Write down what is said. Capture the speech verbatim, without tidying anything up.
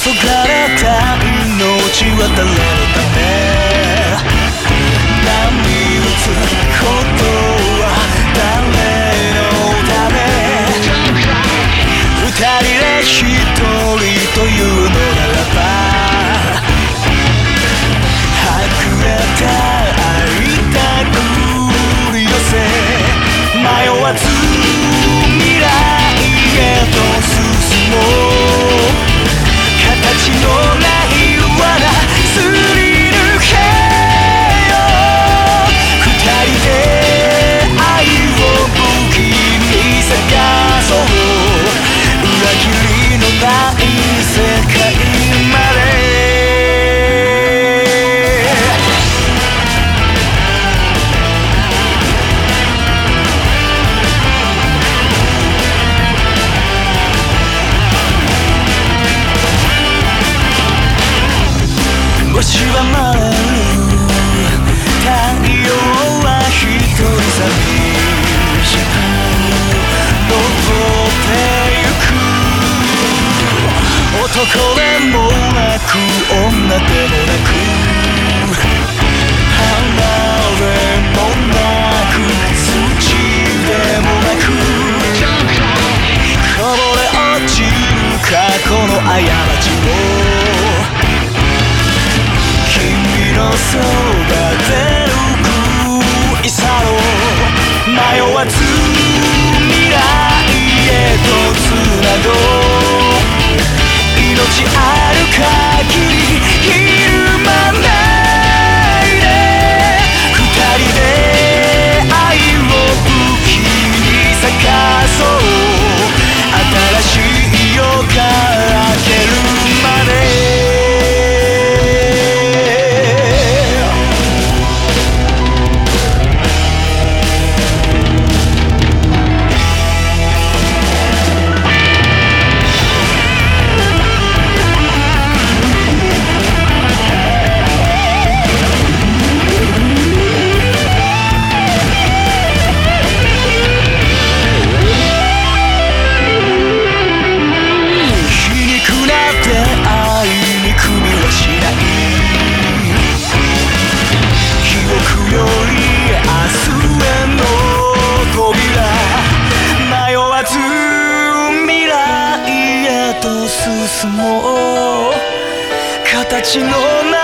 られた命は誰のため、波打つことは誰のため、二人で一人というのならば、はぐれた愛た繰り寄せ、迷わず未来へと進もう。形のない罠すり抜けよう。二人で愛を武器に探そう。裏切りのない世界まで。星は舞う、太陽は一人寂しく登ってゆく。男でもなく女でもなく、離れもなく土でもなく、こぼれ落ちる過去の過ちを君のそばで拭い去ろう。迷わず未来へとつなごう。命ある限りひるまないで。二人で愛を武器に探そう。新しい夜が明けるまで。進もう。形のない